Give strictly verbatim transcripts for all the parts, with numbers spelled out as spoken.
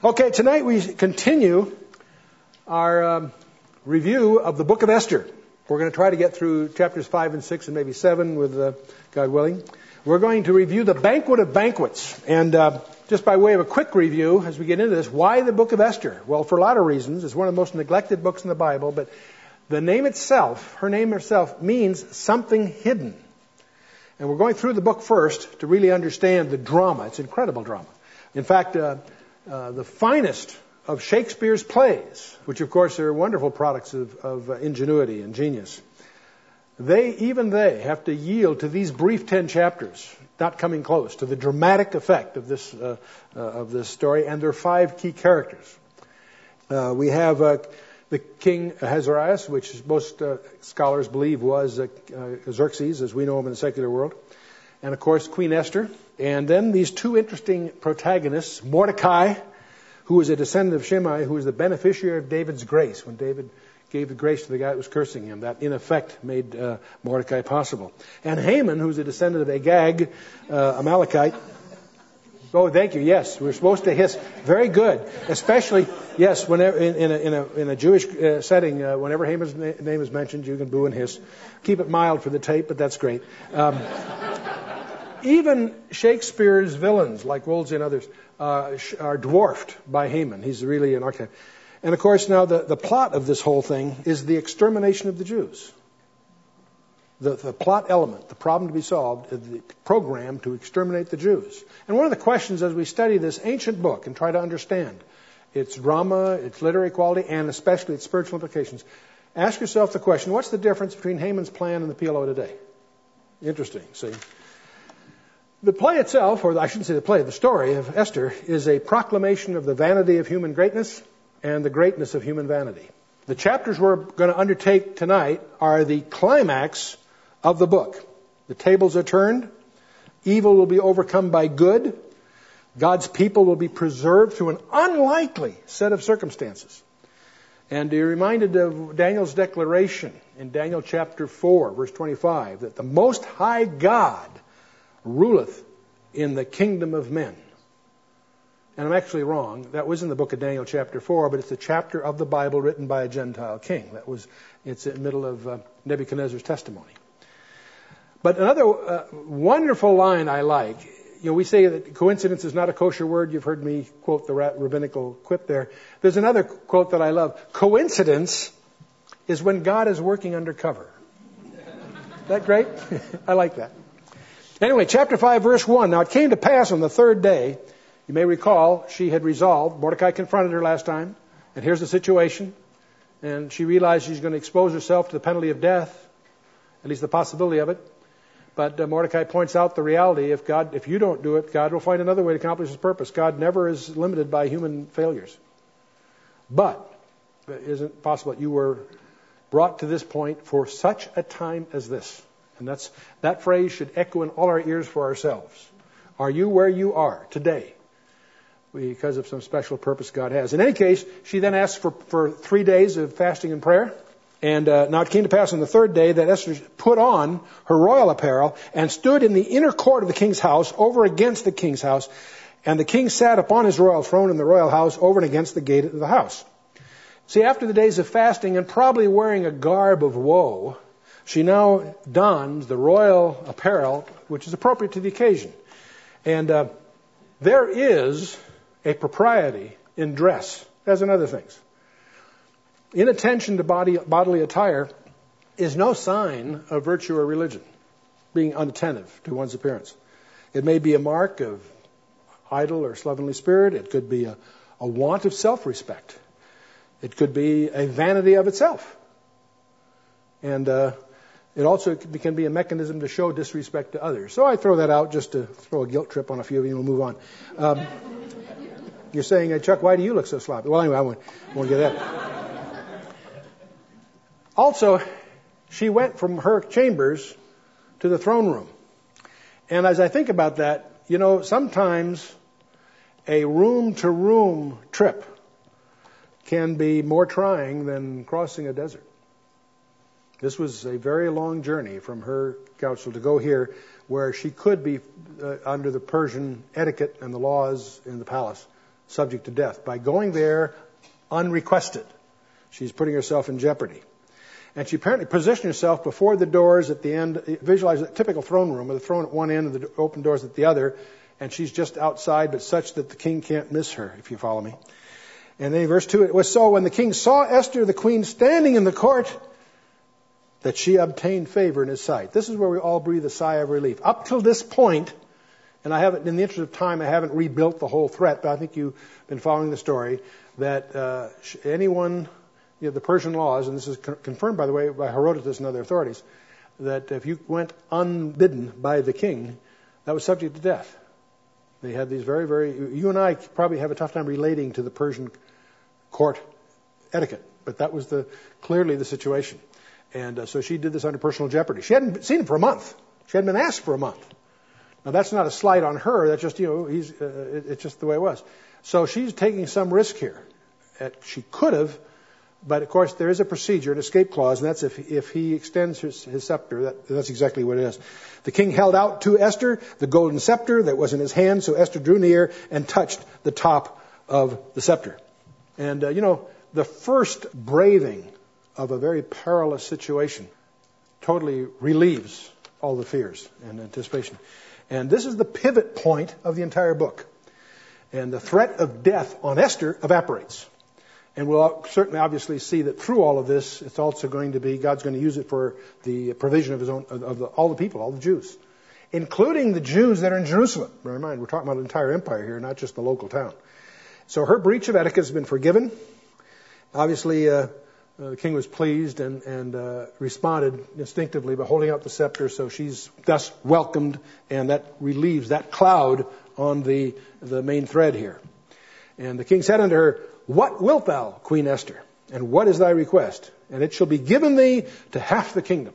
Okay, tonight we continue our um, review of the book of Esther. We're going to try to get through chapters five and six and maybe seven with uh, God willing. We're going to review the banquet of banquets. And uh, just by way of a quick review, as we get into this, why the book of Esther? Well, for a lot of reasons. It's one of the most neglected books in the Bible, but the name itself, her name herself, means something hidden. And we're going through the book first to really understand the drama. It's incredible drama. In fact, uh, uh, the finest of Shakespeare's plays, which of course are wonderful products of, of uh, ingenuity and genius, they, even they, have to yield to these brief ten chapters, not coming close to the dramatic effect of this uh, uh, of this story and their five key characters. Uh, we have uh, the king Ahasuerus, which most uh, scholars believe was uh, uh, Xerxes, as we know him in the secular world, and of course Queen Esther. And then these two interesting protagonists, Mordecai, who is a descendant of Shimei, who is the beneficiary of David's grace. When David gave the grace to the guy that was cursing him, that in effect made uh, Mordecai possible. And Haman, who's a descendant of Agag, uh, Amalekite. Oh, thank you. Yes, we're supposed to hiss. Very good. Especially, yes, whenever in, in, a, in, a, in a Jewish uh, setting, uh, whenever Haman's na- name is mentioned, you can boo and hiss. Keep it mild for the tape, but that's great. Um, even Shakespeare's villains, like Wolsey and others, uh, are dwarfed by Haman. He's really an archetype. And of course, now the, the plot of this whole thing is the extermination of the Jews. The, the plot element, the problem to be solved, is the program to exterminate the Jews. And one of the questions as we study this ancient book and try to understand its drama, its literary quality, and especially its spiritual implications, ask yourself the question, what's the difference between Haman's plan and the P L O today? Interesting, see? The play itself, or I shouldn't say the play, the story of Esther is a proclamation of the vanity of human greatness and the greatness of human vanity. The chapters we're going to undertake tonight are the climax of the book. The tables are turned. Evil will be overcome by good. God's people will be preserved through an unlikely set of circumstances. And you're reminded of Daniel's declaration in Daniel chapter four, verse twenty-five, that the Most High God ruleth in the kingdom of men. And I'm actually wrong. That was in the book of Daniel chapter four, but it's a chapter of the Bible written by a Gentile king. That was, it's in the middle of uh, Nebuchadnezzar's testimony. But another uh, wonderful line I like, you know, we say that coincidence is not a kosher word. You've heard me quote the rabbinical quip there. There's another quote that I love. Coincidence is when God is working undercover. Is that great? I like that. Anyway, chapter five, verse one. Now it came to pass on the third day, you may recall, she had resolved, Mordecai confronted her last time, and here's the situation. And she realized she's going to expose herself to the penalty of death, at least the possibility of it. But uh, Mordecai points out the reality, if God, if you don't do it, God will find another way to accomplish his purpose. God never is limited by human failures. But it isn't possible that you were brought to this point for such a time as this. And that's, that phrase should echo in all our ears for ourselves. Are you where you are today? Because of some special purpose God has. In any case, she then asks for, for three days of fasting and prayer. And uh, now it came to pass on the third day that Esther put on her royal apparel and stood in the inner court of the king's house over against the king's house. And the king sat upon his royal throne in the royal house over and against the gate of the house. See, after the days of fasting and probably wearing a garb of woe, she now dons the royal apparel, which is appropriate to the occasion. And uh, there is a propriety in dress, as in other things. Inattention to body, bodily attire is no sign of virtue or religion, being unattentive to one's appearance. It may be a mark of idle or slovenly spirit. It could be a, a want of self-respect. It could be a vanity of itself. And uh, it also can be a mechanism to show disrespect to others. So I throw that out just to throw a guilt trip on a few of you and we'll move on. Um, you're saying, hey, Chuck, why do you look so sloppy? Well, anyway, I won't, won't get that. Also, she went from her chambers to the throne room. And as I think about that, you know, sometimes a room-to-room trip can be more trying than crossing a desert. This was a very long journey from her council to go here where she could be uh, under the Persian etiquette and the laws in the palace subject to death. By going there unrequested, she's putting herself in jeopardy. And she apparently positioned herself before the doors at the end. Visualize a typical throne room with the throne at one end and the open doors at the other. And she's just outside, but such that the king can't miss her, if you follow me. And then in verse two, it was so when the king saw Esther, the queen, standing in the court, that she obtained favor in his sight. This is where we all breathe a sigh of relief. Up till this point, and I haven't, in the interest of time, I haven't rebuilt the whole threat, but I think you've been following the story, that uh, anyone... You know, the Persian laws, and this is confirmed, by the way, by Herodotus and other authorities, that if you went unbidden by the king, that was subject to death. They had these very, very... You and I probably have a tough time relating to the Persian court etiquette, but that was the clearly the situation. And uh, so she did this under personal jeopardy. She hadn't seen him for a month. She hadn't been asked for a month. Now, that's not a slight on her. That's just, you know, he's, uh, it, it's just the way it was. So she's taking some risk here. Uh, she could have... But, of course, there is a procedure, an escape clause, and that's if, if he extends his, his scepter. That, that's exactly what it is. The king held out to Esther the golden scepter that was in his hand, so Esther drew near and touched the top of the scepter. And, uh, you know, the first braving of a very perilous situation totally relieves all the fears and anticipation. And this is the pivot point of the entire book. And the threat of death on Esther evaporates. And we'll certainly obviously see that through all of this, it's also going to be, God's going to use it for the provision of his own, of the, all the people, all the Jews, including the Jews that are in Jerusalem. Bear in mind, we're talking about an entire empire here, not just the local town. So her breach of etiquette has been forgiven. Obviously, uh, uh, the king was pleased and, and uh, responded instinctively by holding out the scepter, so she's thus welcomed, and that relieves that cloud on the, the main thread here. And the king said unto her, What wilt thou, Queen Esther? And what is thy request? And it shall be given thee to half the kingdom.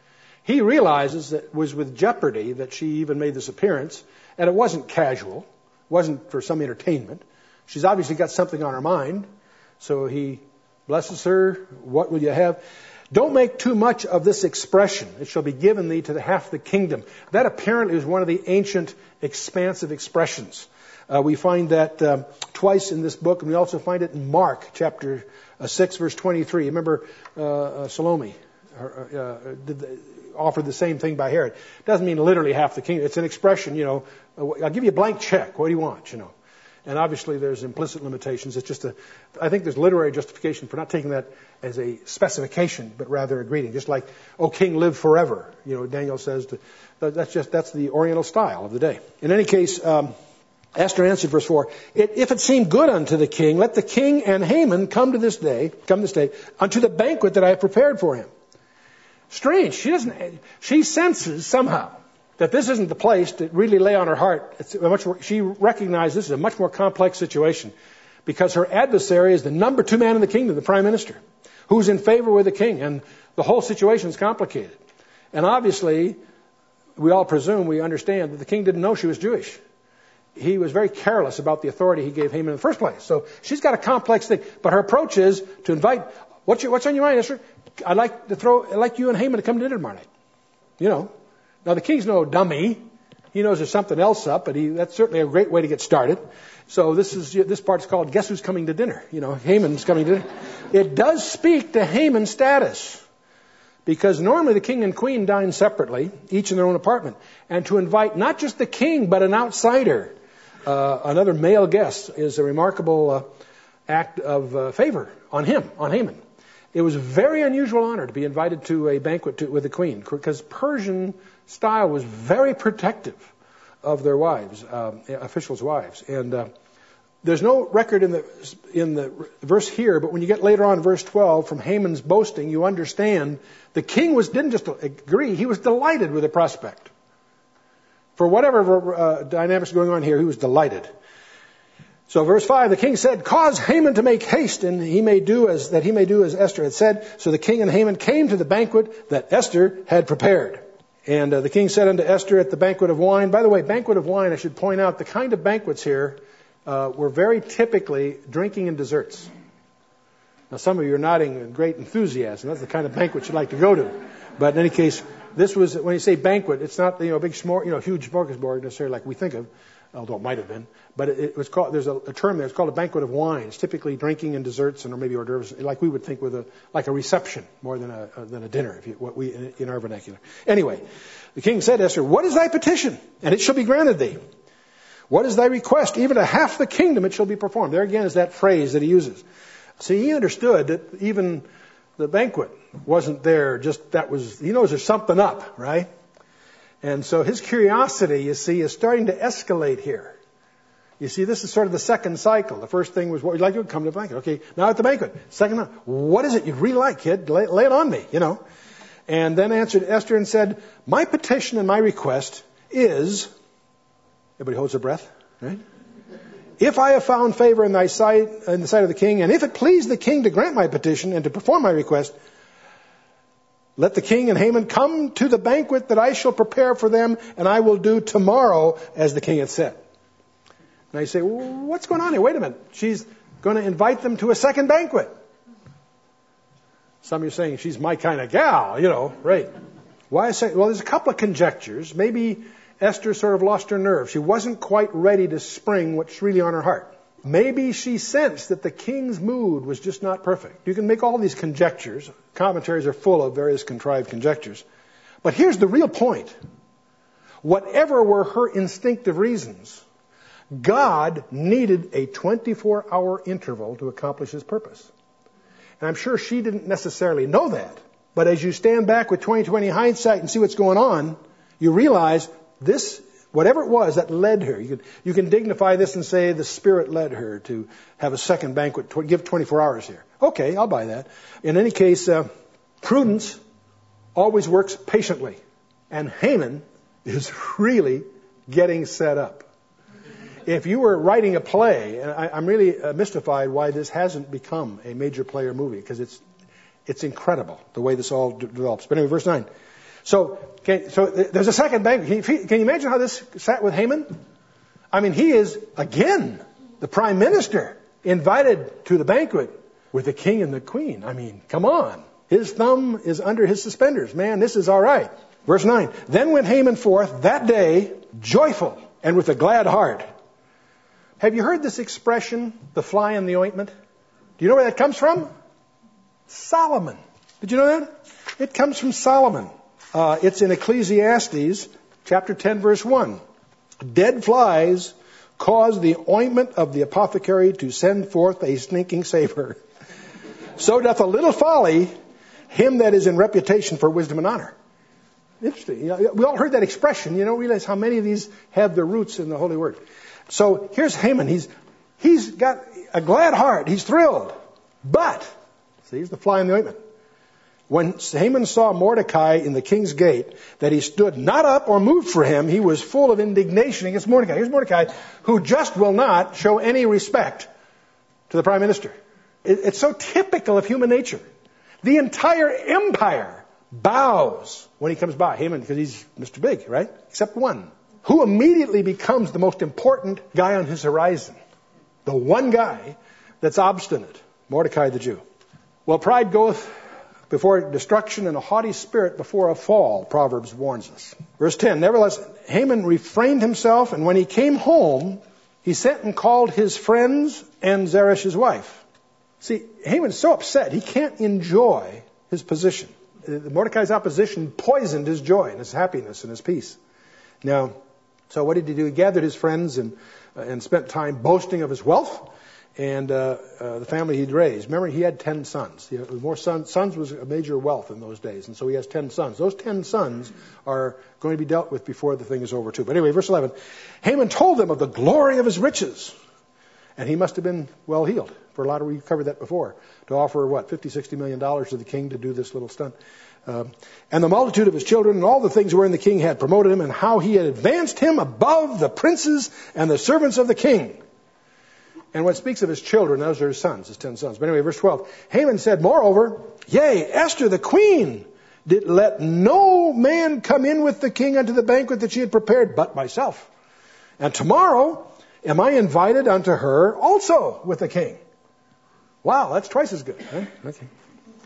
He realizes that it was with jeopardy that she even made this appearance, and it wasn't casual, it wasn't for some entertainment. She's obviously got something on her mind, so he blesses her. What will you have? Don't make too much of this expression. It shall be given thee to the half the kingdom. That apparently is one of the ancient expansive expressions. Uh, we find that uh, twice in this book, and we also find it in Mark chapter uh, six, verse twenty-three. Remember uh, uh, Salome uh, uh, did the, offered the same thing by Herod. It doesn't mean literally half the kingdom. It's an expression, you know, uh, I'll give you a blank check. What do you want, you know? And obviously there's implicit limitations. It's just a, I think there's literary justification for not taking that as a specification, but rather a greeting. Just like, O king, live forever. You know, Daniel says, to, that's just, that's the Oriental style of the day. In any case, um, Esther answered, verse four, If it seem good unto the king, let the king and Haman come to this day, come this day, unto the banquet that I have prepared for him. Strange. She doesn't, she senses somehow that this isn't the place to really lay on her heart. It's a much more, she recognizes this is a much more complex situation because her adversary is the number two man in the kingdom, the prime minister, who's in favor with the king, and the whole situation is complicated. And obviously, we all presume, we understand that the king didn't know she was Jewish. He was very careless about the authority he gave Haman in the first place. So she's got a complex thing. But her approach is to invite, what's, your, what's on your mind, Esther? I'd like to throw, I'd like you and Haman to come to dinner tomorrow night. You know. Now, the king's no dummy. He knows there's something else up, but he, that's certainly a great way to get started. So this is this part's called Guess Who's Coming to Dinner? You know, Haman's coming to dinner. It does speak to Haman's status. Because normally the king and queen dine separately, each in their own apartment. And to invite not just the king, but an outsider, uh, another male guest, is a remarkable uh, act of uh, favor on him, on Haman. It was a very unusual honor to be invited to a banquet to, with the queen, because Persian style was very protective of their wives, um, officials' wives. And uh, there's no record in the in the verse here, but when you get later on, verse twelve, from Haman's boasting, you understand the king was didn't just agree; he was delighted with the prospect. For whatever uh, dynamics going on here, he was delighted. So verse five, the king said, Cause Haman to make haste, and he may do as that he may do as Esther had said. So the king and Haman came to the banquet that Esther had prepared. And uh, the king said unto Esther at the banquet of wine. By the way, banquet of wine, I should point out, the kind of banquets here uh, were very typically drinking and desserts. Now, some of you are nodding with great enthusiasm. That's the kind of banquet you'd like to go to. But in any case, this was, when you say banquet, it's not, you know, a big smor- you know, huge smorgasbord necessarily like we think of. although it might have been. But it, it was called, there's a, a term there, it's called a banquet of wines, typically drinking and desserts and or maybe hors d'oeuvres, like we would think with a, like a reception more than a, a than a dinner, if you, what we, in, in our vernacular. Anyway, the king said to Esther, what is thy petition? And it shall be granted thee. What is thy request? Even to half the kingdom it shall be performed. There again is that phrase that he uses. See, he understood that even the banquet wasn't there, just that was, he knows there's something up, right? And so his curiosity, you see, is starting to escalate here. You see, this is sort of the second cycle. The first thing was, what would you like to do? Come to the banquet. Okay, now at the banquet. Second, what is it you'd really like, kid? Lay, lay it on me, you know. And then answered Esther and said, my petition and my request is, everybody holds their breath, right? If I have found favor in thy sight, in the sight of the king, and if it please the king to grant my petition and to perform my request, let the king and Haman come to the banquet that I shall prepare for them, and I will do tomorrow as the king hath said. Now you say, well, what's going on here? Wait a minute. She's going to invite them to a second banquet. Some of you are saying, she's my kind of gal, you know, right. Why I say, well, there's a couple of conjectures. Maybe Esther sort of lost her nerve. She wasn't quite ready to spring what's really on her heart. Maybe she sensed that the king's mood was just not perfect. You can make all these conjectures. Commentaries are full of various contrived conjectures. But here's the real point. Whatever were her instinctive reasons, God needed a twenty-four hour interval to accomplish his purpose. And I'm sure she didn't necessarily know that. But as you stand back with twenty twenty hindsight and see what's going on, you realize this, whatever it was that led her, you can, you can dignify this and say the Spirit led her to have a second banquet, to give twenty-four hours here. Okay, I'll buy that. In any case, uh, prudence always works patiently. And Haman is really getting set up. If you were writing a play, and I, I'm really uh, mystified why this hasn't become a major player movie, because it's it's incredible the way this all d- develops. But anyway, verse nine. So, okay, so there's a second banquet. Can you, can you imagine how this sat with Haman? I mean, he is, again, the prime minister, invited to the banquet with the king and the queen. I mean, come on. His thumb is under his suspenders. Man, this is all right. Verse nine. Then went Haman forth that day, joyful and with a glad heart. Have you heard this expression, the fly in the ointment? Do you know where that comes from? Solomon. Did you know that? It comes from Solomon. Uh, it's in Ecclesiastes, chapter ten, verse one. Dead flies cause the ointment of the apothecary to send forth a stinking savor. So doth a little folly him that is in reputation for wisdom and honor. Interesting. You know, we all heard that expression. You don't realize how many of these have their roots in the Holy Word. So here's Haman. He's he's got a glad heart. He's thrilled. But, see, here's the fly in the ointment. When Haman saw Mordecai in the king's gate, that he stood not up or moved for him, he was full of indignation against Mordecai. Here's Mordecai, who just will not show any respect to the prime minister. It, it's so typical of human nature. The entire empire bows when he comes by. Haman, because he's Mister Big, right? Except one. Who immediately becomes the most important guy on his horizon? The one guy that's obstinate. Mordecai the Jew. Well, pride goeth before destruction and a haughty spirit before a fall, Proverbs warns us. Verse ten, nevertheless, Haman refrained himself, and when he came home, he sent and called his friends and Zeresh his wife. See, Haman's so upset, he can't enjoy his position. Mordecai's opposition poisoned his joy and his happiness and his peace. Now, so what did he do? He gathered his friends and uh, and spent time boasting of his wealth and uh, uh, the family he'd raised. Remember, he had ten sons. He had more sons. Sons was a major wealth in those days, and so he has ten sons. Those ten sons are going to be dealt with before the thing is over too. But anyway, verse eleven. Haman told them of the glory of his riches, and he must have been well heeled. For a lot of, we covered that before, to offer, what, fifty, sixty million dollars to the king to do this little stunt. Um, and the multitude of his children and all the things wherein the king had promoted him, and how he had advanced him above the princes and the servants of the king. And when it speaks of his children, those are his sons, his ten sons. But anyway, verse twelve. Haman said, moreover, yea, Esther the queen did let no man come in with the king unto the banquet that she had prepared, but myself. And tomorrow am I invited unto her also with the king. Wow, that's twice as good. Huh? Okay.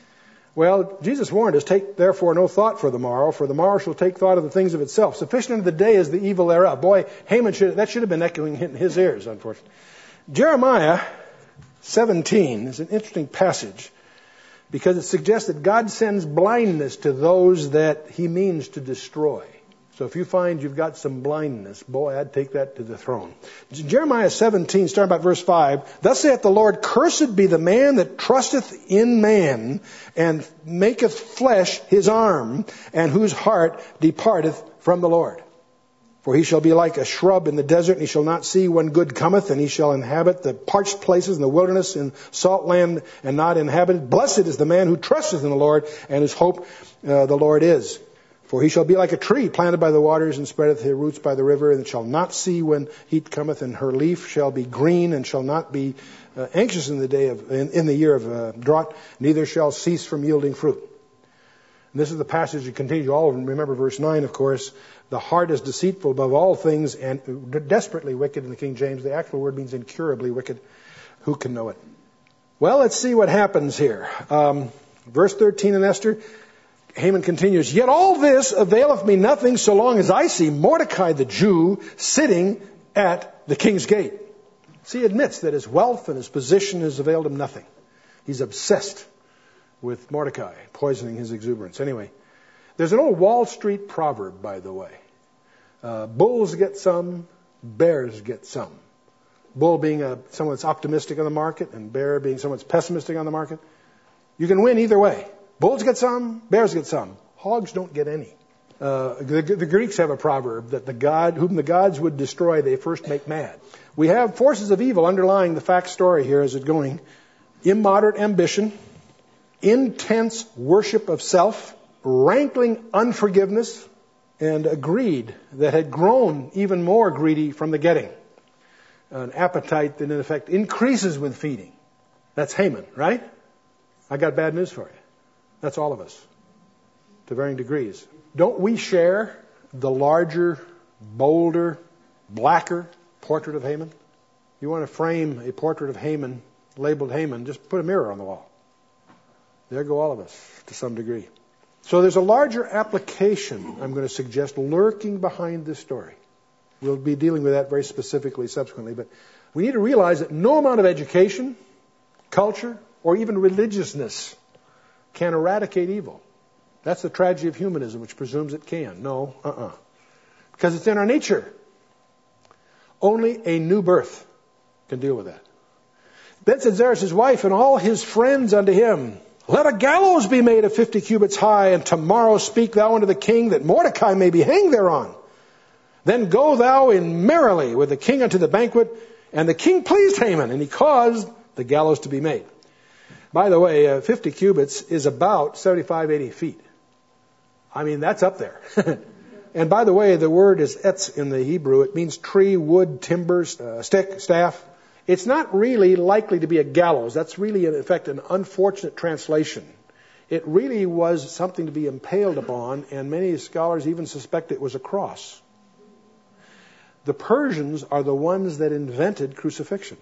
Well, Jesus warned us, take therefore no thought for the morrow, for the morrow shall take thought of the things of itself. Sufficient unto the day is the evil thereof. Boy, Haman should, that should have been echoing in his ears, unfortunately. Jeremiah seventeen is an interesting passage because it suggests that God sends blindness to those that he means to destroy. So if you find you've got some blindness, boy, I'd take that to the throne. Jeremiah seventeen, starting about verse five, thus saith the Lord, cursed be the man that trusteth in man, and maketh flesh his arm, and whose heart departeth from the Lord. For he shall be like a shrub in the desert, and he shall not see when good cometh, and he shall inhabit the parched places in the wilderness, in salt land, and not inhabited. Blessed is the man who trusteth in the Lord, and whose hope uh, the Lord is. For he shall be like a tree planted by the waters, and spreadeth her roots by the river, and shall not see when heat cometh, and her leaf shall be green, and shall not be uh, anxious in the day of in, in the year of uh, drought, neither shall cease from yielding fruit. And this is the passage that continues all of them. Remember verse nine, of course. The heart is deceitful above all things, and desperately wicked in the King James. The actual word means incurably wicked. Who can know it? Well, let's see what happens here. Um, verse thirteen in Esther. Haman continues, yet all this availeth me nothing so long as I see Mordecai the Jew sitting at the king's gate. See, he admits that his wealth and his position has availed him nothing. He's obsessed with Mordecai, poisoning his exuberance. Anyway, there's an old Wall Street proverb, by the way. Uh, bulls get some, bears get some. Bull being a, someone that's optimistic on the market, and bear being someone that's pessimistic on the market. You can win either way. Bulls get some, bears get some. Hogs don't get any. Uh, the, the Greeks have a proverb that the god whom the gods would destroy, they first make mad. We have forces of evil underlying the fact story here as it's going. Immoderate ambition, intense worship of self, rankling unforgiveness, and a greed that had grown even more greedy from the getting. An appetite that in effect increases with feeding. That's Haman, right? I got bad news for you. That's all of us, to varying degrees. Don't we share the larger, bolder, blacker portrait of Haman? You want to frame a portrait of Haman, labeled Haman, just put a mirror on the wall. There go all of us, to some degree. So there's a larger application, I'm going to suggest, lurking behind this story. We'll be dealing with that very specifically subsequently, but we need to realize that no amount of education, culture, or even religiousness can eradicate evil. That's the tragedy of humanism, which presumes it can. No, uh-uh. Because it's in our nature. Only a new birth can deal with that. Then said Zeresh, his wife, and all his friends unto him, let a gallows be made of fifty cubits high, and tomorrow speak thou unto the king, that Mordecai may be hanged thereon. Then go thou in merrily with the king unto the banquet. And the king pleased Haman, and he caused the gallows to be made. By the way, uh, fifty cubits is about seventy-five, eighty feet. I mean, that's up there. And by the way, the word is etz in the Hebrew. It means tree, wood, timber, uh, stick, staff. It's not really likely to be a gallows. That's really, in effect, an unfortunate translation. It really was something to be impaled upon, and many scholars even suspect it was a cross. The Persians are the ones that invented crucifixion.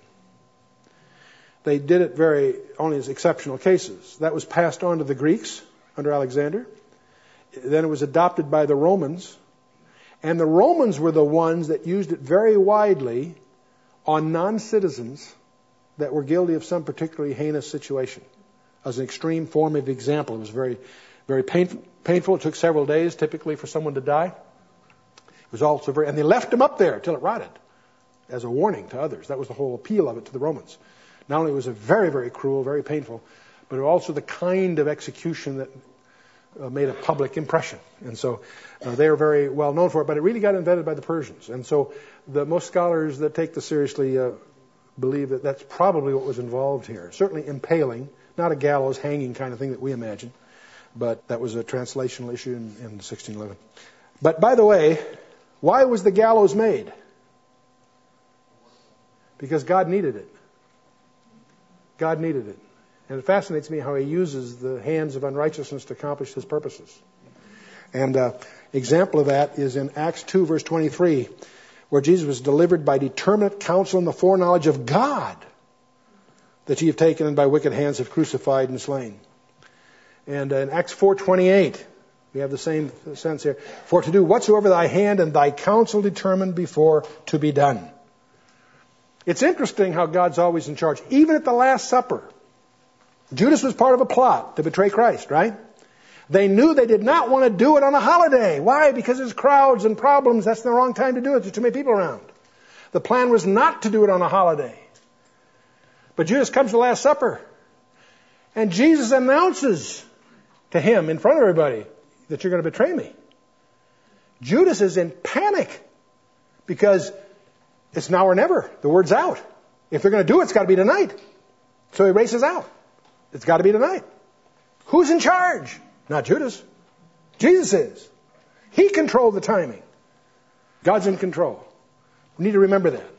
They did it very only as exceptional cases. That was passed on to the Greeks under Alexander. Then it was adopted by the Romans. And the Romans were the ones that used it very widely on non-citizens that were guilty of some particularly heinous situation. As an extreme form of example, it was very, very painful. painful. It took several days typically for someone to die. It was also very, and they left him up there till it rotted as a warning to others. That was the whole appeal of it to the Romans. Not only was it very, very cruel, very painful, but it was also the kind of execution that uh, made a public impression. And so uh, they are very well known for it, but it really got invented by the Persians. And so the most scholars that take this seriously uh, believe that that's probably what was involved here. Certainly impaling, not a gallows hanging kind of thing that we imagine, but that was a translational issue in, in sixteen eleven. But by the way, why was the gallows made? Because God needed it. God needed it. And it fascinates me how he uses the hands of unrighteousness to accomplish his purposes. And an uh, example of that is in Acts two, verse twenty-three, where Jesus was delivered by determinate counsel and the foreknowledge of God, that ye have taken and by wicked hands have crucified and slain. And in Acts four twenty-eight, we have the same sense here. For to do whatsoever thy hand and thy counsel determined before to be done. It's interesting how God's always in charge. Even at the Last Supper, Judas was part of a plot to betray Christ, right? They knew they did not want to do it on a holiday. Why? Because there's crowds and problems. That's the wrong time to do it. There's too many people around. The plan was not to do it on a holiday. But Judas comes to the Last Supper. And Jesus announces to him in front of everybody that you're going to betray me. Judas is in panic because it's now or never. The word's out. If they're going to do it, it's got to be tonight. So he races out. It's got to be tonight. Who's in charge? Not Judas. Jesus is. He controlled the timing. God's in control. We need to remember that.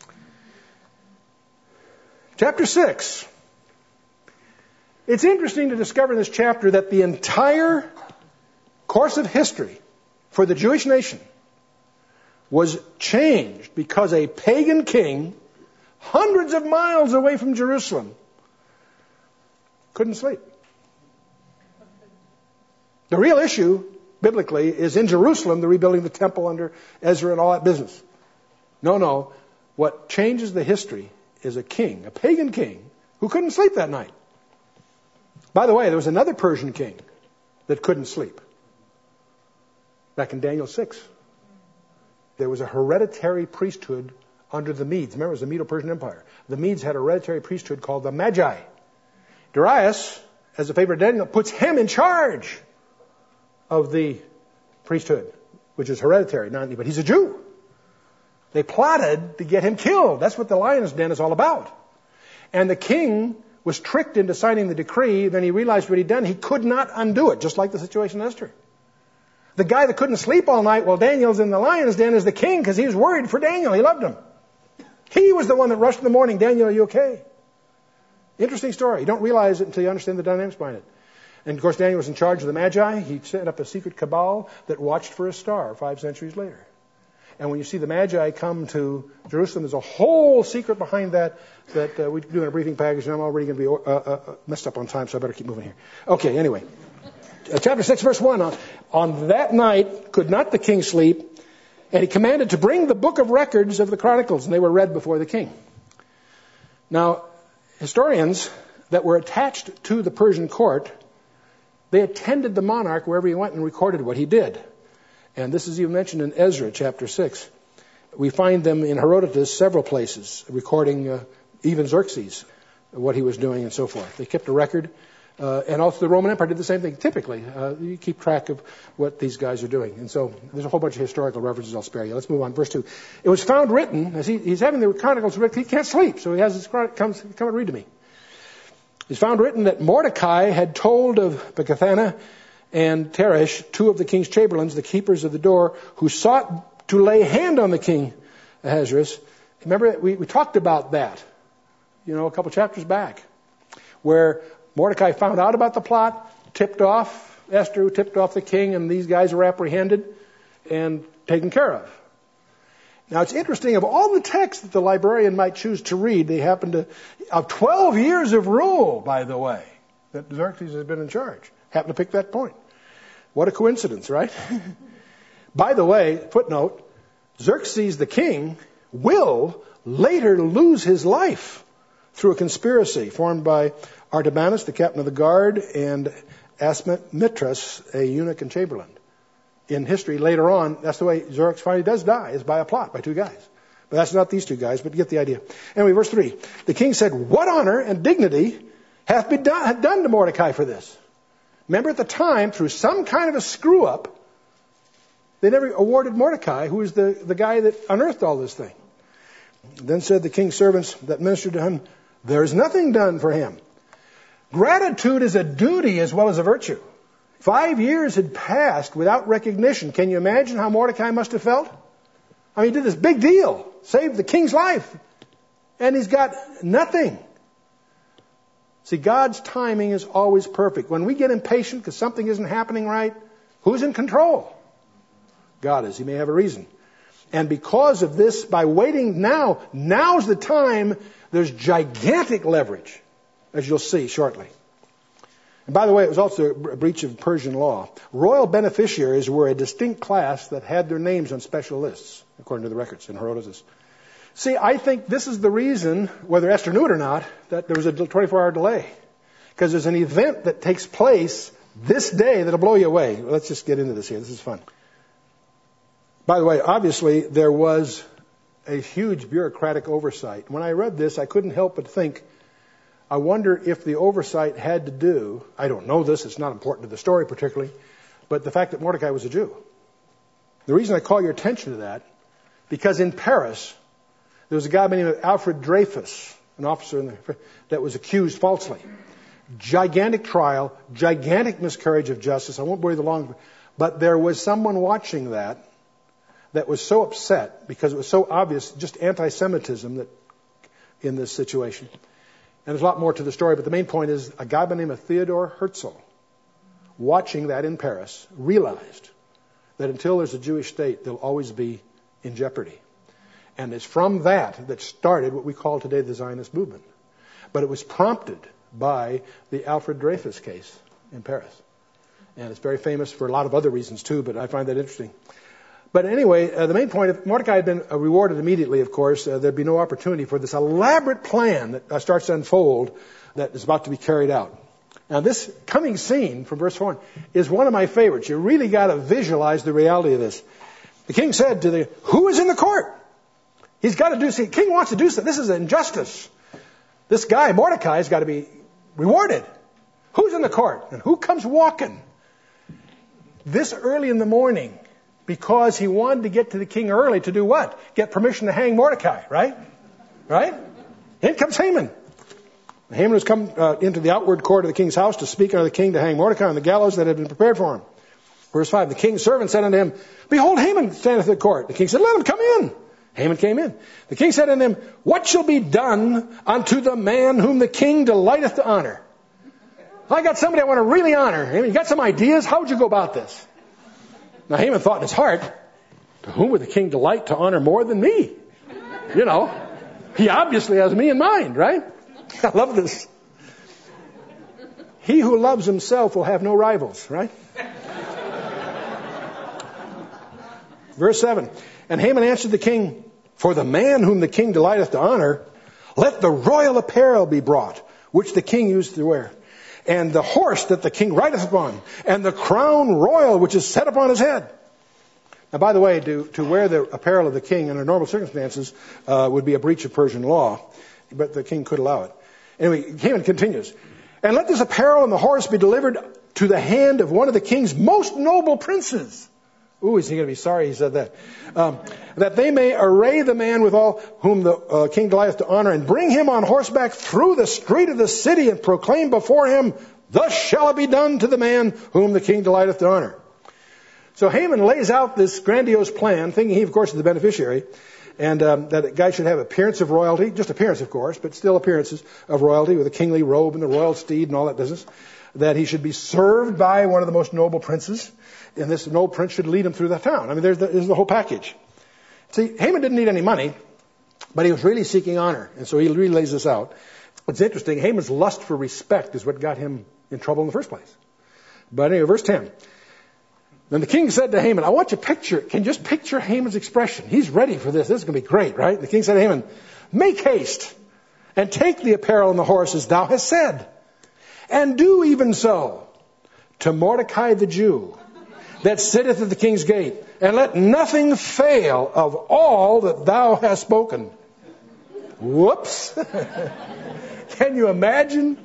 Chapter six. It's interesting to discover in this chapter that the entire course of history for the Jewish nation was changed because a pagan king, hundreds of miles away from Jerusalem, couldn't sleep. The real issue, biblically, is in Jerusalem, the rebuilding the temple under Ezra and all that business. No, no. What changes the history is a king, a pagan king, who couldn't sleep that night. By the way, there was another Persian king that couldn't sleep. Back in Daniel six. There was a hereditary priesthood under the Medes. Remember, it was the Medo-Persian Empire. The Medes had a hereditary priesthood called the Magi. Darius, as a favor of Daniel, puts him in charge of the priesthood, which is hereditary, not but he's a Jew. They plotted to get him killed. That's what the lion's den is all about. And the king was tricked into signing the decree. Then he realized what he'd done. He could not undo it, just like the situation in Esther. The guy that couldn't sleep all night while Daniel's in the lion's den is the king because he was worried for Daniel. He loved him. He was the one that rushed in the morning. Daniel, are you okay? Interesting story. You don't realize it until you understand the dynamics behind it. And of course, Daniel was in charge of the Magi. He set up a secret cabal that watched for a star five centuries later. And when you see the Magi come to Jerusalem, there's a whole secret behind that that uh, we do in a briefing package, and I'm already going to be uh, uh, messed up on time, so I better keep moving here. Okay, anyway. Uh, chapter six, verse one. On, on that night could not the king sleep, and he commanded to bring the book of records of the Chronicles, and they were read before the king. Now, historians that were attached to the Persian court, they attended the monarch wherever he went and recorded what he did. And this is even mentioned in Ezra chapter six. We find them in Herodotus several places, recording uh, even Xerxes, what he was doing and so forth. They kept a record. Uh, and also the Roman Empire did the same thing. Typically, uh, you keep track of what these guys are doing. And so there's a whole bunch of historical references I'll spare you. Let's move on. Verse two. It was found written, as he, he's having the Chronicles written, he can't sleep, so he has his Chronicles, come, come and read to me. It's found written that Mordecai had told of Bigthana and Teresh, two of the king's chamberlains, the keepers of the door, who sought to lay hand on the king Ahasuerus. Remember, we, we talked about that, you know, a couple chapters back, where Mordecai found out about the plot, tipped off Esther, tipped off the king, and these guys were apprehended and taken care of. Now, it's interesting, of all the texts that the librarian might choose to read, they happen to, of twelve years of rule, by the way, that Xerxes has been in charge. Happen to pick that point. What a coincidence, right? By the way, footnote, Xerxes the king will later lose his life through a conspiracy formed by Artabanus, the captain of the guard, and Asmithmitras, a eunuch and chamberlain. In history, later on, that's the way Xerxes finally does die, is by a plot, by two guys. But that's not these two guys, but you get the idea. Anyway, verse three. The king said, what honor and dignity hath been done, hath done to Mordecai for this? Remember, at the time, through some kind of a screw-up, they never awarded Mordecai, who was the, the guy that unearthed all this thing. Then said the king's servants that ministered to him, there is nothing done for him. Gratitude is a duty as well as a virtue. Five years had passed without recognition. Can you imagine how Mordecai must have felt? I mean, he did this big deal, saved the king's life, and he's got nothing. See, God's timing is always perfect. When we get impatient because something isn't happening right, who's in control? God is. He may have a reason. And because of this, by waiting now, now's the time, there's gigantic leverage, as you'll see shortly. And by the way, it was also a breach of Persian law. Royal beneficiaries were a distinct class that had their names on special lists, according to the records in Herodotus. See, I think this is the reason, whether Esther knew it or not, that there was a twenty-four hour delay. Because there's an event that takes place this day that'll blow you away. Let's just get into this here. This is fun. By the way, obviously, there was a huge bureaucratic oversight. When I read this, I couldn't help but think, I wonder if the oversight had to do, I don't know this, it's not important to the story particularly, but the fact that Mordecai was a Jew. The reason I call your attention to that, because in Paris, there was a guy by the name of Alfred Dreyfus, an officer in the, that was accused falsely. Gigantic trial, gigantic miscarriage of justice. I won't bore you the long, but there was someone watching that that was so upset because it was so obvious, just anti-Semitism that in this situation. And there's a lot more to the story, but the main point is a guy by the name of Theodore Herzl, watching that in Paris, realized that until there's a Jewish state, they'll always be in jeopardy. And it's from that that started what we call today the Zionist movement. But it was prompted by the Alfred Dreyfus case in Paris. And it's very famous for a lot of other reasons too, but I find that interesting. But anyway, uh, the main point, if Mordecai had been uh, rewarded immediately, of course, uh, there'd be no opportunity for this elaborate plan that uh, starts to unfold that is about to be carried out. Now, this coming scene from verse four is one of my favorites. You really got to visualize the reality of this. The king said to the, who is in the court? He's got to do, see, the king wants to do something. This is an injustice. This guy, Mordecai, has got to be rewarded. Who's in the court? And who comes walking? This early in the morning, because he wanted to get to the king early to do what? Get permission to hang Mordecai, right? Right? In comes Haman. Haman has come uh, into the outward court of the king's house to speak unto the king to hang Mordecai on the gallows that had been prepared for him. Verse five, the king's servant said unto him, behold, Haman standeth at the court. The king said, let him come in. Haman came in. The king said unto him, what shall be done unto the man whom the king delighteth to honor? I got somebody I want to really honor. Haman, you got some ideas? How would you go about this? Now Haman thought in his heart, to whom would the king delight to honor more than me? You know, he obviously has me in mind, right? I love this. He who loves himself will have no rivals, right? Verse seven, and Haman answered the king, for the man whom the king delighteth to honor, let the royal apparel be brought, which the king used to wear, and the horse that the king rideth upon, and the crown royal which is set upon his head. Now, by the way, to, to wear the apparel of the king under normal circumstances uh, would be a breach of Persian law, but the king could allow it. Anyway, Haman continues, and let this apparel and the horse be delivered to the hand of one of the king's most noble princes. Ooh, is he going to be sorry he said that? Um, that they may array the man with all whom the uh, king delighteth to honor, and bring him on horseback through the street of the city, and proclaim before him, thus shall it be done to the man whom the king delighteth to honor. So Haman lays out this grandiose plan, thinking he, of course, is the beneficiary, and um, that a guy should have appearance of royalty, just appearance, of course, but still appearances of royalty with a kingly robe and the royal steed and all that business. That he should be served by one of the most noble princes, and this noble prince should lead him through the town. I mean, there's the, there's the whole package. See, Haman didn't need any money, but he was really seeking honor, and so he really lays this out. It's interesting, Haman's lust for respect is what got him in trouble in the first place. But anyway, verse ten. Then the king said to Haman, I want you to picture, can you just picture Haman's expression? He's ready for this. This is going to be great, right? The king said to Haman, make haste and take the apparel and the horse as thou hast said, and do even so to Mordecai the Jew that sitteth at the king's gate, and let nothing fail of all that thou hast spoken. Whoops. Can you imagine?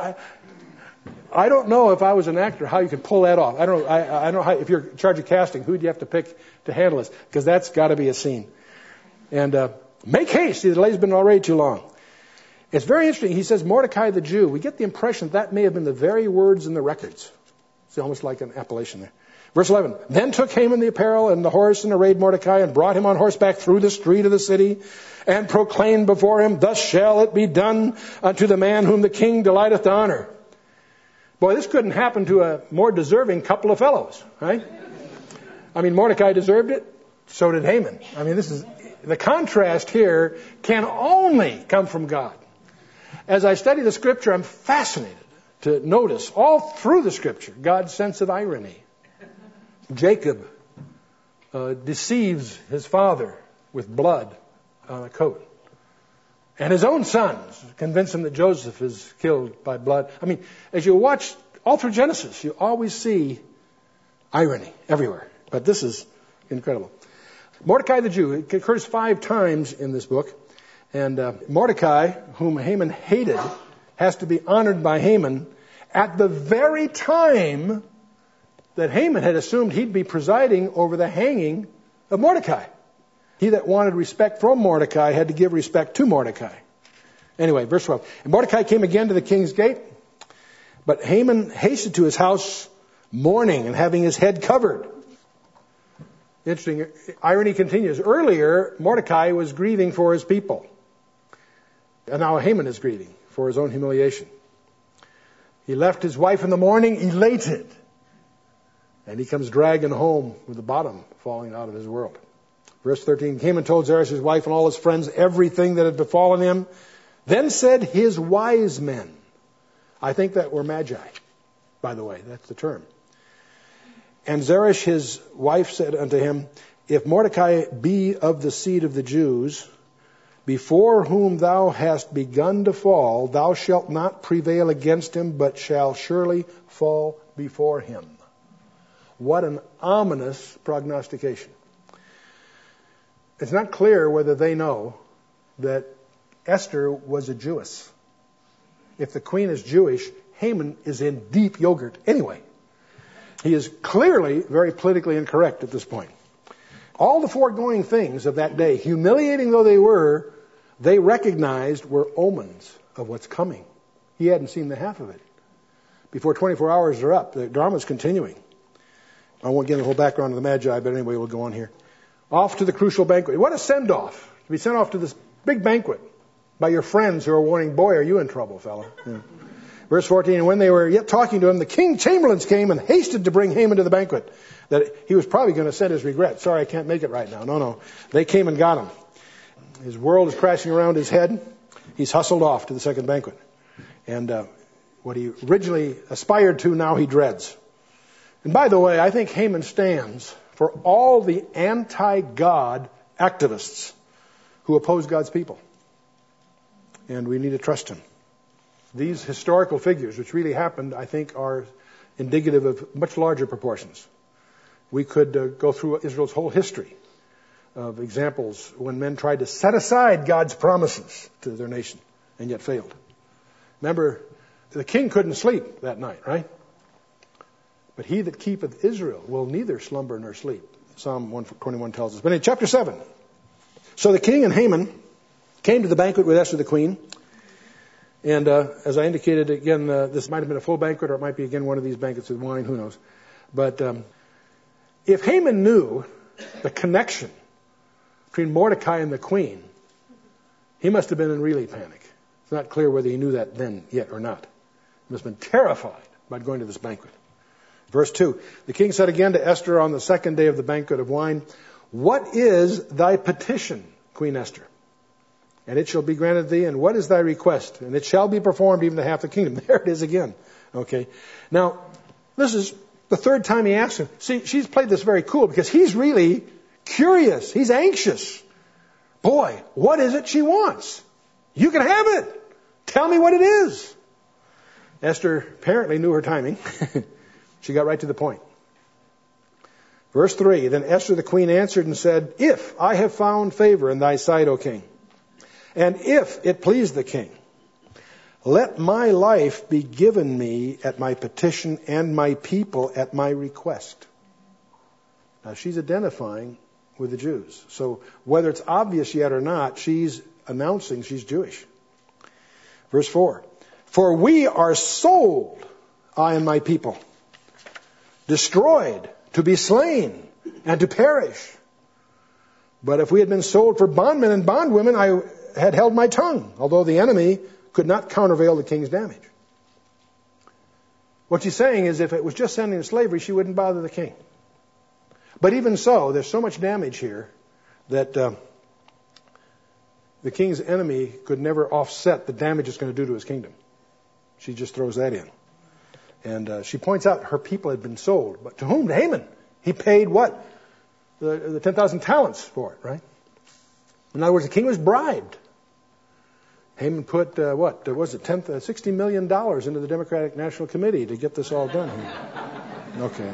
I don't know if I was an actor how you could pull that off. I don't know, I, I don't know how, if you're in charge of casting, who do you have to pick to handle this? Because that's got to be a scene. And uh, make haste. The delay's been already too long. It's very interesting. He says Mordecai the Jew. We get the impression that, that may have been the very words in the records. It's almost like an appellation there. Verse eleven, then took Haman the apparel and the horse and arrayed Mordecai and brought him on horseback through the street of the city and proclaimed before him, thus shall it be done unto the man whom the king delighteth to honor. Boy, this couldn't happen to a more deserving couple of fellows, right? I mean, Mordecai deserved it. So did Haman. I mean, this is, the contrast here can only come from God. As I study the scripture, I'm fascinated to notice all through the Scripture God's sense of irony. Jacob uh, deceives his father with blood on a coat. And his own sons convince him that Joseph is killed by blood. I mean, as you watch all through Genesis, you always see irony everywhere. But this is incredible. Mordecai the Jew, it occurs five times in this book. And uh, Mordecai, whom Haman hated, has to be honored by Haman at the very time that Haman had assumed he'd be presiding over the hanging of Mordecai. He that wanted respect from Mordecai had to give respect to Mordecai. Anyway, verse twelve. And Mordecai came again to the king's gate, but Haman hasted to his house mourning and having his head covered. Interesting. Irony continues. Earlier, Mordecai was grieving for his people. And now Haman is grieving for his own humiliation. He left his wife in the morning elated. And he comes dragging home with the bottom falling out of his world. Verse thirteen, Haman told Zeresh, his wife, and all his friends everything that had befallen him. Then said his wise men. I think that were magi, by the way. That's the term. And Zeresh, his wife, said unto him, if Mordecai be of the seed of the Jews, before whom thou hast begun to fall, thou shalt not prevail against him, but shall surely fall before him. What an ominous prognostication. It's not clear whether they know that Esther was a Jewess. If the queen is Jewish, Haman is in deep yogurt anyway. He is clearly very politically incorrect at this point. All the foregoing things of that day, humiliating though they were, they recognized were omens of what's coming. He hadn't seen the half of it. Before twenty-four hours are up, the drama's continuing. I won't get into the whole background of the Magi, but anyway, we'll go on here. Off to the crucial banquet. What a send-off. To be sent off to this big banquet by your friends who are warning, boy, are you in trouble, fella. Yeah. Verse fourteen, and when they were yet talking to him, the king chamberlains came and hasted to bring Haman to the banquet. That he was probably going to send his regret. Sorry, I can't make it right now. No, no. They came and got him. His world is crashing around his head. He's hustled off to the second banquet. And uh, what he originally aspired to, now he dreads. And by the way, I think Haman stands for all the anti-God activists who oppose God's people. And we need to trust him. These historical figures, which really happened, I think, are indicative of much larger proportions. We could uh, go through Israel's whole history of examples when men tried to set aside God's promises to their nation and yet failed. Remember, the king couldn't sleep that night, right? But he that keepeth Israel will neither slumber nor sleep. Psalm one twenty-one tells us. But in chapter seven, so the king and Haman came to the banquet with Esther the queen. And uh, as I indicated, again, uh, this might have been a full banquet, or it might be, again, one of these banquets with wine. Who knows? But um, if Haman knew the connection between Mordecai and the queen, he must have been in really panic. It's not clear whether he knew that then yet or not. He must have been terrified about going to this banquet. Verse two, the king said again to Esther on the second day of the banquet of wine, what is thy petition, Queen Esther? And it shall be granted thee, and what is thy request? And it shall be performed even to half the kingdom. There it is again. Okay. Now, this is the third time he asks him. See, she's played this very cool because he's really curious. He's anxious. Boy, what is it she wants? You can have it. Tell me what it is. Esther apparently knew her timing. She got right to the point. Verse three, then Esther the queen answered and said, if I have found favor in thy sight, O king, and if it please the king, let my life be given me at my petition and my people at my request. Now she's identifying with the Jews. So whether it's obvious yet or not, she's announcing she's Jewish. Verse four, for we are sold, I and my people, destroyed, to be slain, and to perish. But if we had been sold for bondmen and bondwomen, I had held my tongue, although the enemy could not countervail the king's damage. What she's saying is if it was just sending to slavery, she wouldn't bother the king. But even so, there's so much damage here that uh, the king's enemy could never offset the damage it's going to do to his kingdom. She just throws that in. And uh, she points out her people had been sold. But to whom? To Haman. He paid what? The, the ten thousand talents for it, right? In other words, the king was bribed. Haman put, uh, what, was it, ten, uh, sixty million dollars into the Democratic National Committee to get this all done here. Okay.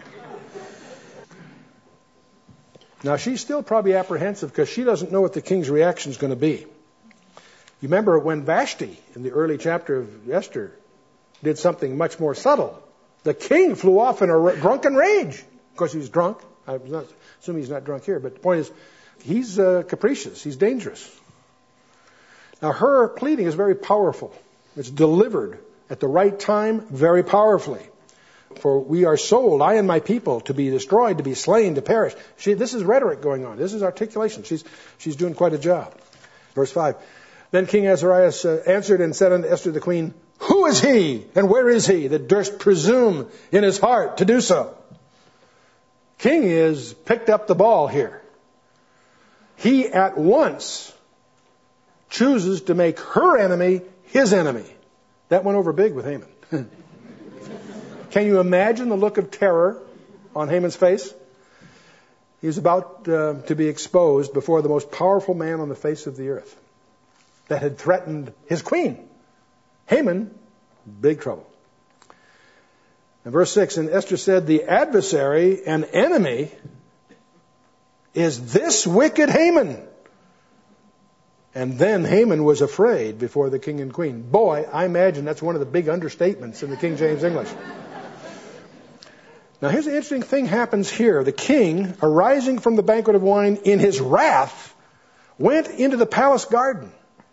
Now, she's still probably apprehensive because she doesn't know what the king's reaction is going to be. You remember when Vashti, in the early chapter of Esther, did something much more subtle. The king flew off in a drunken rage. Of course, he was drunk. I'm not assuming he's not drunk here, but the point is, he's uh, capricious. He's dangerous. Now, her pleading is very powerful. It's delivered at the right time very powerfully. For we are sold, I and my people, to be destroyed, to be slain, to perish. She, this is rhetoric going on. This is articulation. She's, she's doing quite a job. Verse five. Then King Ahasuerus uh, answered and said unto Esther the queen, who is he and where is he that durst presume in his heart to do so? King is picked up the ball here. He at once chooses to make her enemy his enemy. That went over big with Haman. Can you imagine the look of terror on Haman's face? He was about uh, to be exposed before the most powerful man on the face of the earth that had threatened his queen. Haman, big trouble. And verse six, and Esther said, the adversary and enemy is this wicked Haman. And then Haman was afraid before the king and queen. Boy, I imagine that's one of the big understatements in the King James English. Now here's an interesting thing happens here. The king, arising from the banquet of wine in his wrath, went into the palace garden.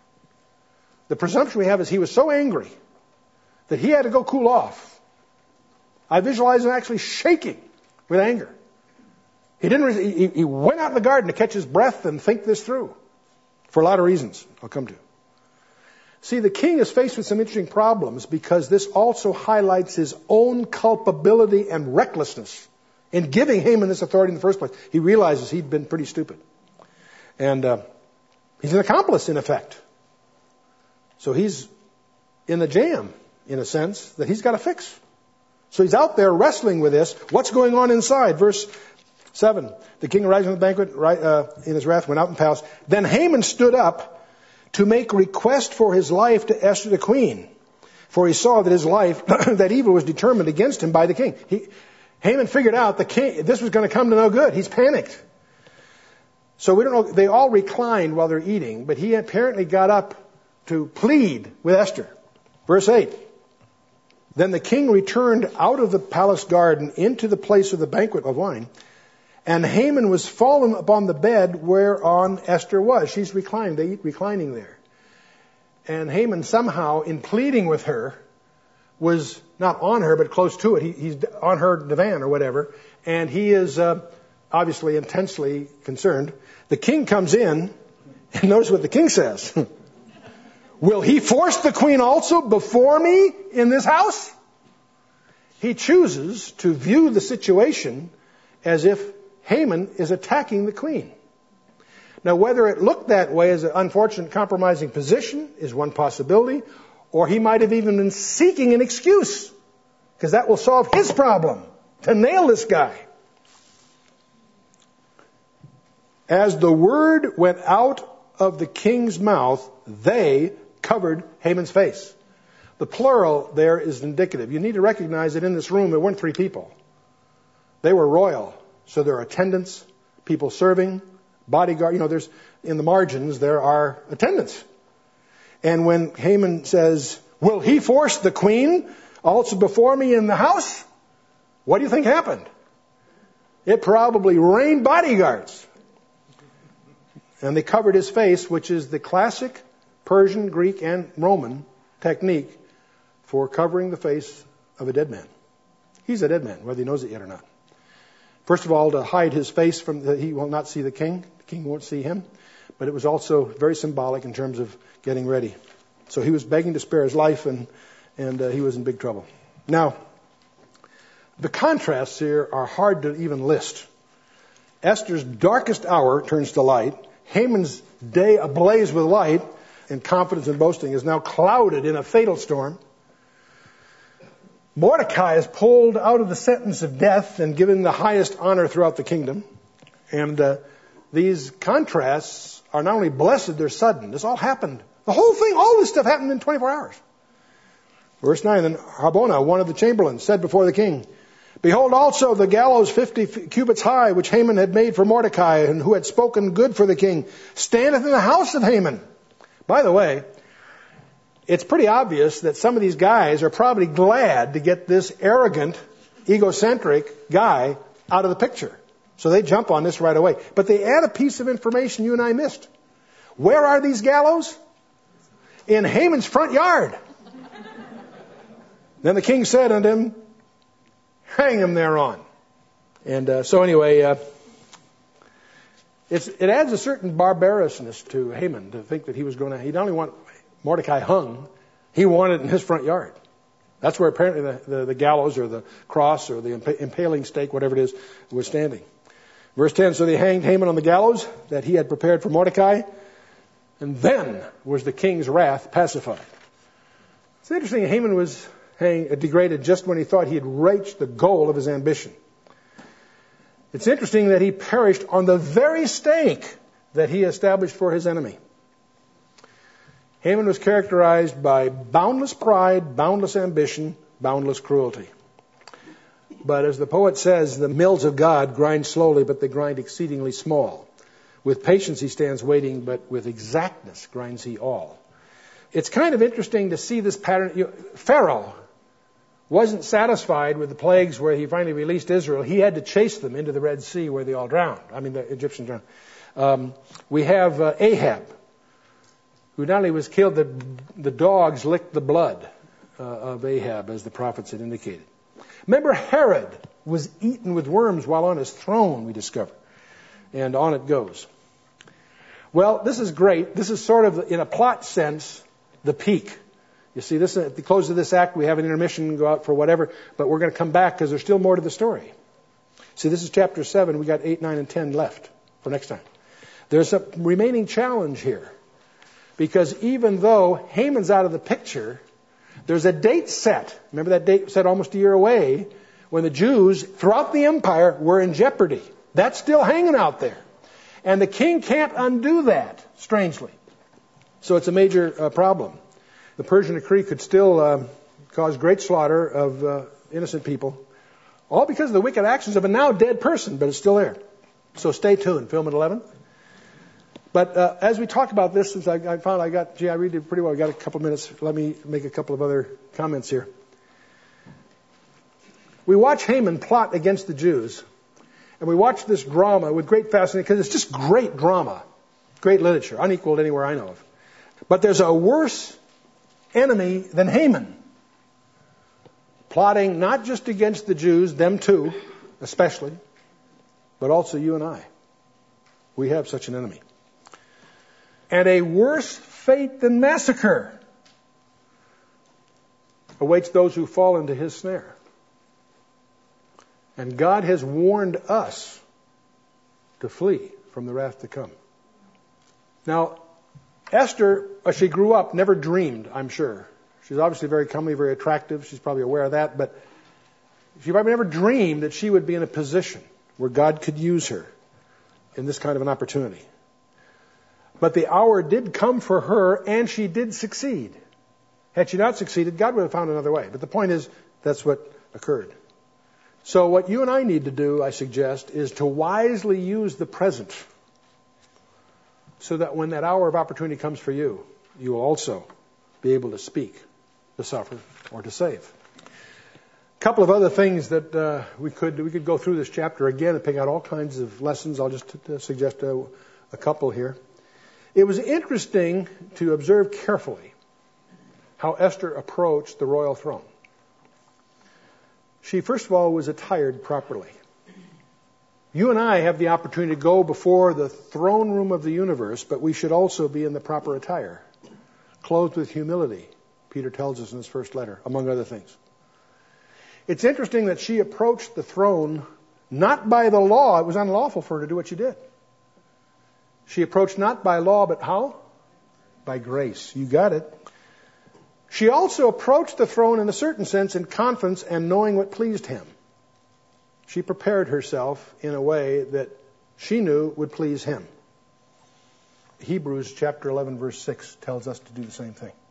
The presumption we have is he was so angry that he had to go cool off. I visualize him actually shaking with anger. He didn't. He, he went out in the garden to catch his breath and think this through. For a lot of reasons I'll come to. See, the king is faced with some interesting problems because this also highlights his own culpability and recklessness in giving Haman this authority in the first place. He realizes he'd been pretty stupid. And uh, he's an accomplice, in effect. So he's in the jam, in a sense, that he's got to fix. So he's out there wrestling with this. What's going on inside? Verse seven. The king arising from the banquet uh, in his wrath went out in the palace. Then Haman stood up to make request for his life to Esther the queen. For he saw that his life, that evil was determined against him by the king. He, Haman figured out the king, this was going to come to no good. He's panicked. So we don't know, they all reclined while they're eating, but he apparently got up to plead with Esther. Verse eight. Then the king returned out of the palace garden into the place of the banquet of wine, and Haman was fallen upon the bed whereon Esther was. She's reclining. They eat reclining there. And Haman somehow, in pleading with her, was not on her, but close to it. He, he's on her divan or whatever. And he is uh, obviously intensely concerned. The king comes in, and notice what the king says. Will he force the queen also before me in this house? He chooses to view the situation as if Haman is attacking the queen. Now, whether it looked that way as an unfortunate compromising position is one possibility, or he might have even been seeking an excuse, because that will solve his problem, to nail this guy. As the word went out of the king's mouth, they covered Haman's face. The plural there is indicative. You need to recognize that in this room there weren't three people. They were royal. So there are attendants, people serving, bodyguard. You know, there's in the margins there are attendants. And when Haman says, will he force the queen also before me in the house? What do you think happened? It probably rained bodyguards. And they covered his face, which is the classic Persian, Greek, and Roman technique for covering the face of a dead man. He's a dead man, whether he knows it yet or not. First of all, to hide his face from the, he will not see the king. The king won't see him. But it was also very symbolic in terms of getting ready. So he was begging to spare his life, and and uh, he was in big trouble. Now, the contrasts here are hard to even list. Esther's darkest hour turns to light. Haman's day ablaze with light and confidence and boasting is now clouded in a fatal storm. Mordecai is pulled out of the sentence of death and given the highest honor throughout the kingdom. And uh, these contrasts are not only blessed, they're sudden. This all happened. The whole thing, all this stuff happened in twenty-four hours. Verse nine, then Harbona, one of the chamberlains, said before the king, behold also the gallows fifty cubits high, which Haman had made for Mordecai, and who had spoken good for the king, standeth in the house of Haman. By the way, it's pretty obvious that some of these guys are probably glad to get this arrogant, egocentric guy out of the picture. So they jump on this right away. But they add a piece of information you and I missed. Where are these gallows? In Haman's front yard. Then the king said unto him, hang him thereon. And uh, so anyway, uh, it's, it adds a certain barbarousness to Haman to think that he was going to, he not only want Mordecai hung, he wanted it in his front yard. That's where apparently the, the, the gallows or the cross or the impaling stake, whatever it is, was standing. Verse ten, so they hanged Haman on the gallows that he had prepared for Mordecai, and then was the king's wrath pacified. It's interesting, Haman was hang, degraded just when he thought he had reached the goal of his ambition. It's interesting that he perished on the very stake that he established for his enemy. Haman was characterized by boundless pride, boundless ambition, boundless cruelty. But as the poet says, the mills of God grind slowly, but they grind exceedingly small. With patience he stands waiting, but with exactness grinds he all. It's kind of interesting to see this pattern. Pharaoh wasn't satisfied with the plagues where he finally released Israel. He had to chase them into the Red Sea where they all drowned. I mean, the Egyptians drowned. Um, we have uh, Ahab, who not only was killed, the, the dogs licked the blood uh, of Ahab, as the prophets had indicated. Remember, Herod was eaten with worms while on his throne, we discover. And on it goes. Well, this is great. This is sort of, in a plot sense, the peak. You see, this at the close of this act, we have an intermission, go out for whatever, but we're going to come back because there's still more to the story. See, this is chapter seven. We got eight, nine, and ten left for next time. There's a remaining challenge here. Because even though Haman's out of the picture, there's a date set. Remember that date set almost a year away when the Jews throughout the empire were in jeopardy. That's still hanging out there. And the king can't undo that, strangely. So it's a major uh, problem. The Persian decree could still uh, cause great slaughter of uh, innocent people, all because of the wicked actions of a now dead person, but it's still there. So stay tuned. Film at eleven. But uh, as we talked about this, since I, I found I got, gee, I read it pretty well. I got a couple minutes. Let me make a couple of other comments here. We watch Haman plot against the Jews, and we watch this drama with great fascination because it's just great drama, great literature, unequaled anywhere I know of. But there's a worse enemy than Haman, plotting not just against the Jews, them too, especially, but also you and I. We have such an enemy. And a worse fate than massacre awaits those who fall into his snare. And God has warned us to flee from the wrath to come. Now, Esther, as she grew up, never dreamed, I'm sure. She's obviously very comely, very attractive. She's probably aware of that. But she probably never dreamed that she would be in a position where God could use her in this kind of an opportunity. But the hour did come for her, and she did succeed. Had she not succeeded, God would have found another way. But the point is, that's what occurred. So what you and I need to do, I suggest, is to wisely use the present so that when that hour of opportunity comes for you, you will also be able to speak, to suffer, or to save. A couple of other things that uh, we could we could go through this chapter again and pick out all kinds of lessons. I'll just uh, suggest a, a couple here. It was interesting to observe carefully how Esther approached the royal throne. She, first of all, was attired properly. You and I have the opportunity to go before the throne room of the universe, but we should also be in the proper attire, clothed with humility, Peter tells us in his first letter, among other things. It's interesting that she approached the throne not by the law. It was unlawful for her to do what she did. She approached not by law, but how? By grace. You got it. She also approached the throne in a certain sense in confidence and knowing what pleased him. She prepared herself in a way that she knew would please him. Hebrews chapter eleven verse six tells us to do the same thing.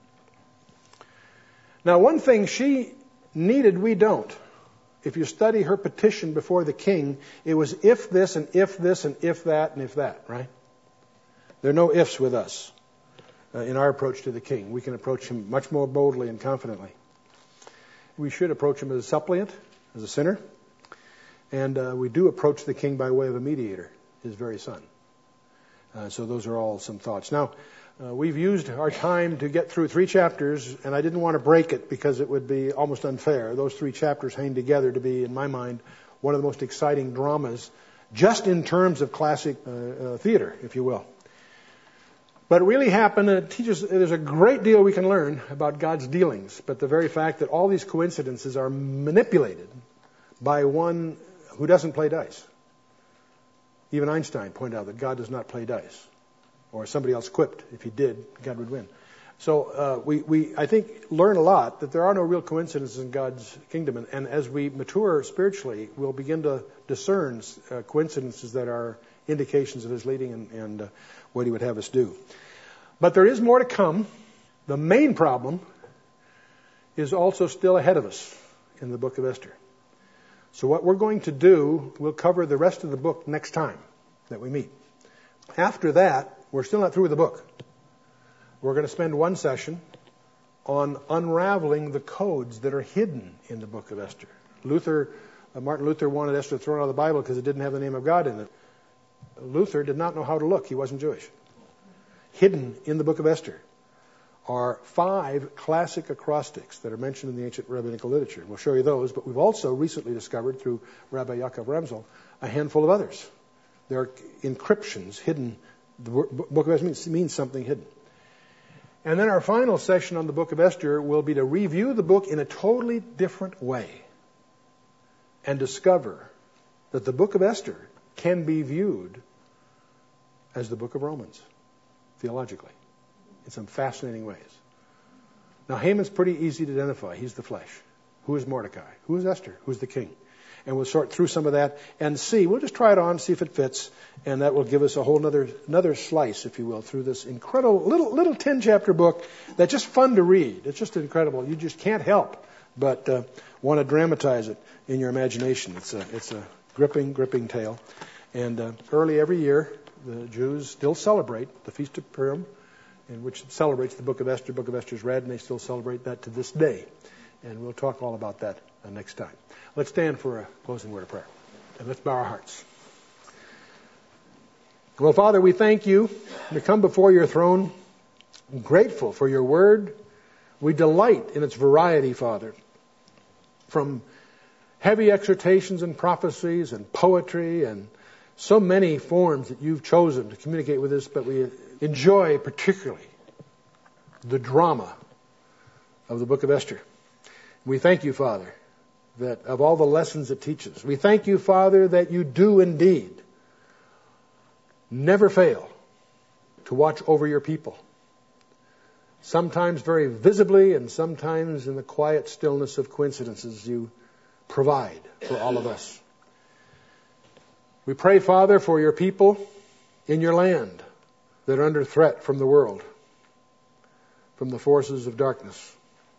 Now, one thing she needed, we don't. If you study her petition before the king, it was if this and if this and if that and if that, right? There are no ifs with us uh, in our approach to the king. We can approach him much more boldly and confidently. We should approach him as a suppliant, as a sinner. And uh, we do approach the king by way of a mediator, his very son. Uh, so those are all some thoughts. Now, uh, we've used our time to get through three chapters, and I didn't want to break it because it would be almost unfair. Those three chapters hang together to be, in my mind, one of the most exciting dramas, just in terms of classic uh, uh, theater, if you will. But it really happened, and it teaches, there's a great deal we can learn about God's dealings, but the very fact that all these coincidences are manipulated by one who doesn't play dice. Even Einstein pointed out that God does not play dice. Or somebody else quipped, if he did, God would win. So uh, we, we, I think, learn a lot that there are no real coincidences in God's kingdom. And, and as we mature spiritually, we'll begin to discern uh, coincidences that are indications of his leading and, and uh, what he would have us do. But there is more to come. The main problem is also still ahead of us in the book of Esther. So what we're going to do, we'll cover the rest of the book next time that we meet. After that, we're still not through with the book. We're going to spend one session on unraveling the codes that are hidden in the book of Esther. Luther, uh, Martin Luther wanted Esther thrown out of the Bible because it didn't have the name of God in it. Luther did not know how to look. He wasn't Jewish. Hidden in the book of Esther are five classic acrostics that are mentioned in the ancient rabbinical literature. We'll show you those, but we've also recently discovered through Rabbi Yaakov Ramsel a handful of others. There are encryptions hidden. The book of Esther means, means something hidden. And then our final session on the book of Esther will be to review the book in a totally different way and discover that the book of Esther can be viewed as the book of Romans, theologically, in some fascinating ways. Now, Haman's pretty easy to identify. He's the flesh. Who is Mordecai? Who is Esther? Who's the king? And we'll sort through some of that and see. We'll just try it on, see if it fits, and that will give us a whole other another slice, if you will, through this incredible little little ten-chapter book that's just fun to read. It's just incredible. You just can't help but uh, want to dramatize it in your imagination. It's a it's a gripping, gripping tale. And uh, early every year, the Jews still celebrate the Feast of Purim, in which it celebrates the book of Esther. Book of Esther is read, and they still celebrate that to this day. And we'll talk all about that uh, next time. Let's stand for a closing word of prayer. And let's bow our hearts. Well, Father, we thank you to come before your throne, grateful for your word. We delight in its variety, Father, from heavy exhortations and prophecies and poetry and so many forms that you've chosen to communicate with us, but we enjoy particularly the drama of the book of Esther. We thank you, Father, that of all the lessons it teaches, we thank you, Father, that you do indeed never fail to watch over your people. Sometimes very visibly and sometimes in the quiet stillness of coincidences you provide for all of us. We pray, Father, for your people in your land that are under threat from the world, from the forces of darkness.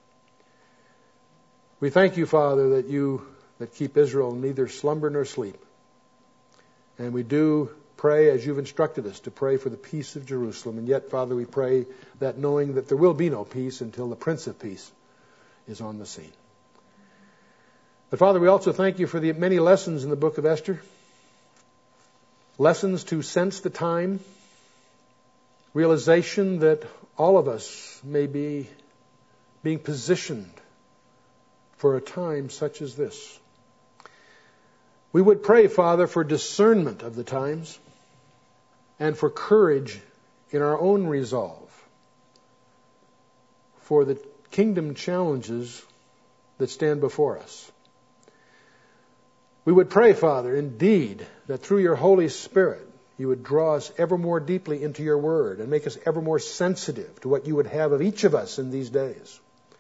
We thank you, Father, that you that keep Israel neither slumber nor sleep. And we do pray as you've instructed us to pray for the peace of Jerusalem. And yet, Father, we pray that knowing that there will be no peace until the Prince of Peace is on the scene. But Father, we also thank you for the many lessons in the book of Esther. Lessons to sense the time. Realization that all of us may be being positioned for a time such as this. We would pray, Father, for discernment of the times and for courage in our own resolve for the kingdom challenges that stand before us. We would pray, Father, indeed, that through your Holy Spirit you would draw us ever more deeply into your word and make us ever more sensitive to what you would have of each of us in these days.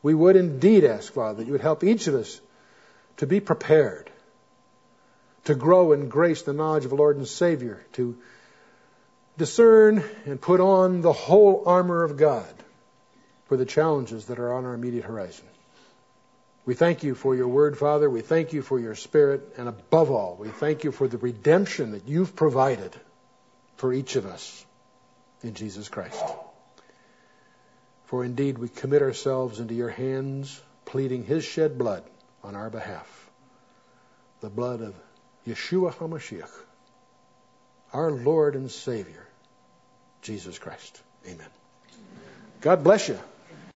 We would indeed ask, Father, that you would help each of us to be prepared, to grow in grace, the knowledge of the Lord and Savior, to discern and put on the whole armor of God for the challenges that are on our immediate horizon. We thank you for your word, Father. We thank you for your Spirit. And above all, we thank you for the redemption that you've provided for each of us in Jesus Christ. For indeed, we commit ourselves into your hands, pleading his shed blood on our behalf. The blood of Yeshua HaMashiach, our Lord and Savior, Jesus Christ. Amen. God bless you.